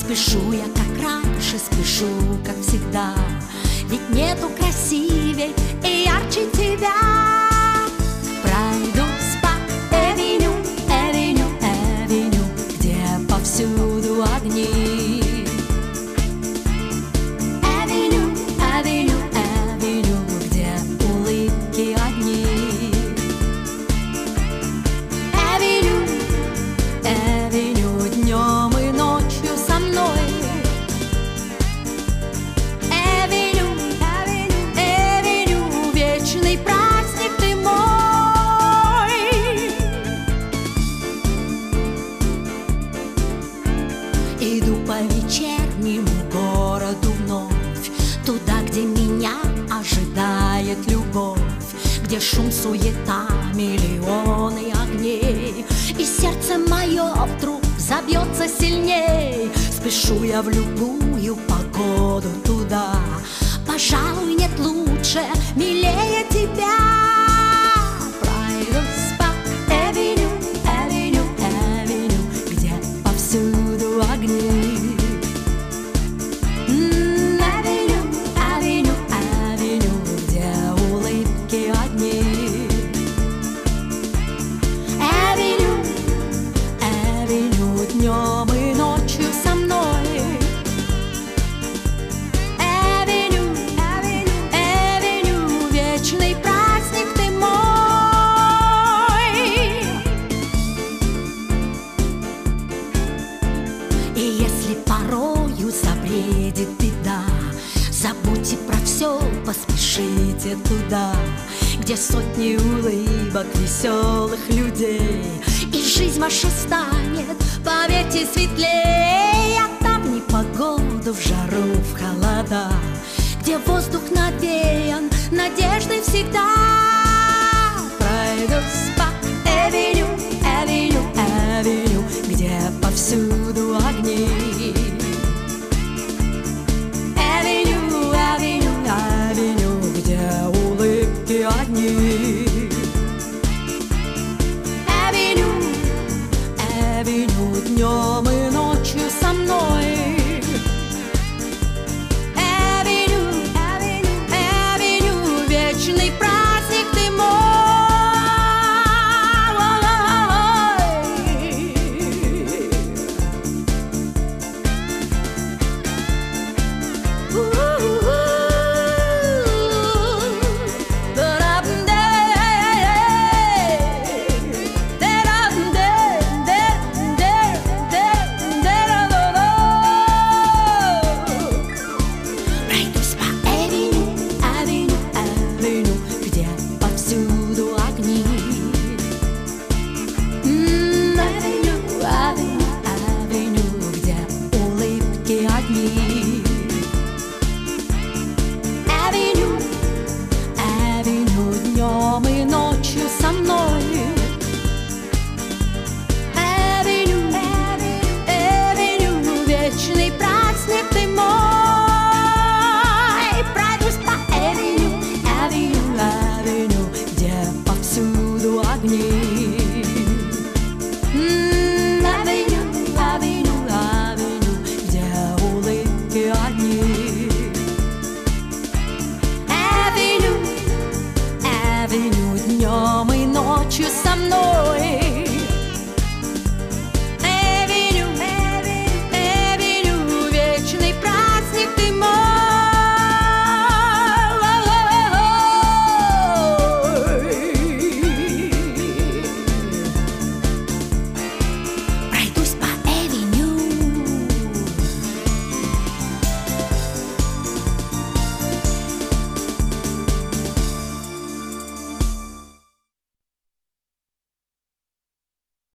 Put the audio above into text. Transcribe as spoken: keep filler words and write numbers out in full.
Спешу я, как раньше, спешу, как всегда. Ведь нету красивей и ярче тебя. Пройдусь по Эвеню, Эвеню, Эвеню, где повсюду огни. Эвеню, Эвеню, Эвеню, где улыбки одни. Эвеню, Эвеню, днем и ночью со мной. Эвеню, Эвеню, Эвеню, вечный праздник ты мой. Иду по вечернему городу вновь, туда, где меня ожидает любовь, где шум, суета, миллионы огней, и сердце мое вдруг забьется сильней. Спешу я в любую погоду туда, пожалуй, нет лучше, милее тебя. Пройдусь по Эвеню, Эвеню, Эвеню, где повсюду огни. М, Эвеню, Эвеню, Эвеню, где улыбки одни. Эвеню, Эвеню, днем и ночью со мной. Эвеню, Эвеню, Эвеню, вечный праздник ты мой. И если порою забредет беда, забудьте про все, поспешите туда, где сотни улыбок веселых людей, и жизнь ваша станет, поверьте, светлей. А там в непогоду, в жару, в холода, где воздух навеян надеждой всегда.